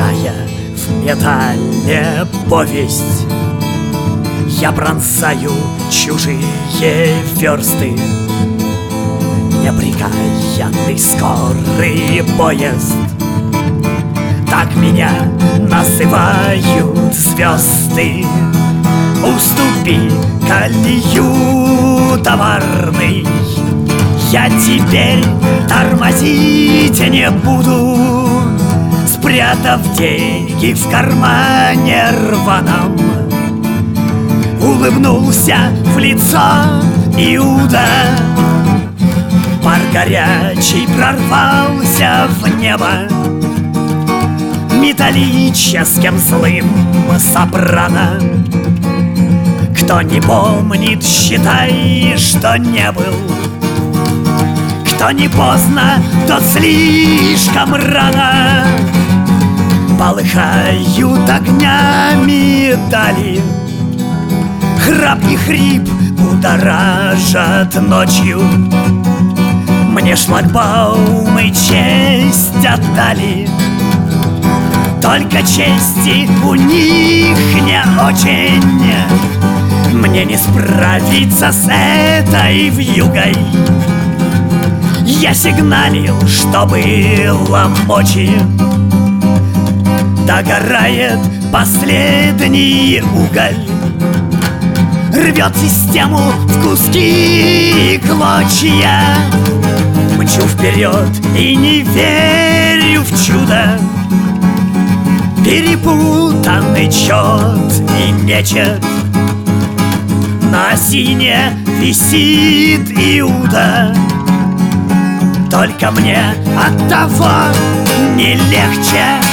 Сверкая в металле повесть, я пронзаю чужие версты. Неприкаянный скорый поезд, так меня называют звезды. Уступи колею товарный, я теперь тормозить не буду, спрятав деньги в кармане рваном. Улыбнулся в лицо Иуда, пар горячий прорвался в небо. Металлическим злым сопрано, кто не помнит, считай, что не был. Кто не поздно, тот слишком рано. Полыхают огнями дали, храп и хрип будоражат ночью. Мне шлагбаумы честь отдали, только чести у них не очень. Мне не справиться с этой вьюгой. Я сигналил, что было мочи. Догорает последний уголь, рвет систему в куски и клочья. Мчу вперед и не верю в чудо. Перепутанный чёт и нечет, на осине висит Иуда. Только мне от того не легче.